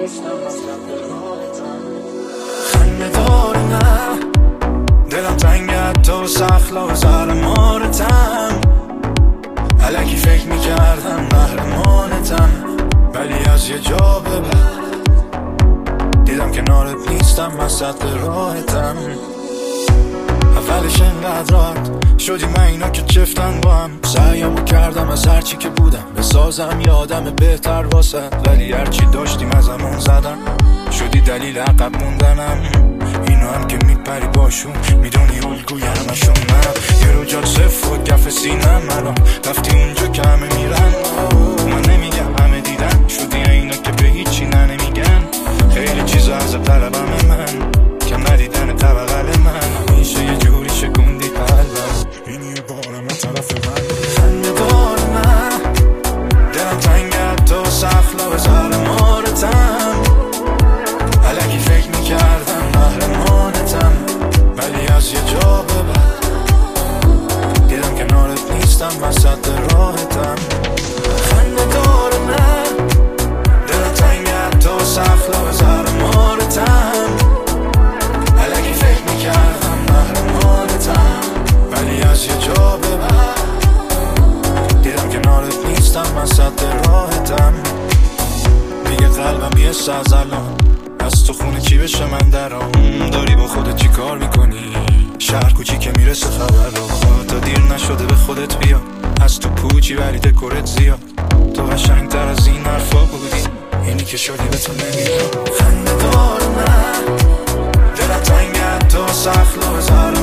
خنده داره نه دلم تنگت تو سخلا و ظلمانتم الکی فکر میکردم قهرمانتم ولی از یه جا به بعد دیدم کنارت نیستم وسط راحتم اولش انقدر راحت شدیم اینا که چفتن با هم سعیمو کردم از هرچی که بودم بسازم یادم بهتر واسه ولی هرچی داشتیم از همون زدم شدی دلیل عقب موندنم اینا هم که میپری باشون میدونی الگوی همشون من یه رجال صف و کف سینم الان رفتی اونجا که همه میرن من نمیگم همه دیدن شدی اینا که به هیچی نمیگن خیلی چیزا از طلبم من کم ندیدن طبقل من همیشه یه جوری شکوندی قلبم این یه بارم طرف من خنده دار من دلم تنگت تو سخلا و ظلمانتم الکی فکر میکردم قهرمانتم ولی از یه جا به بعد دیدم کنارت نیستم وسط راحتم خنده دار من دلم تنگت تو سخلا و ظلمانتم الکی فکر میکردم قهرمانتم ولی از یه جا به بعد دیدم کنارت نیستم وسط راحتم میگه قلبم یه ساز الان از تو خونه چی بشه من درام داری با خودت چی کار میکنی شهر کوچی که میرسه خبر رو تا دیر نشده به خودت بیا از تو پوچی ولی دکورت زیاد تو قشنگ تر از این حرفا بودی اینی که شدی به تو نمیاد خنده دار من دلم تنگت تو سخلا و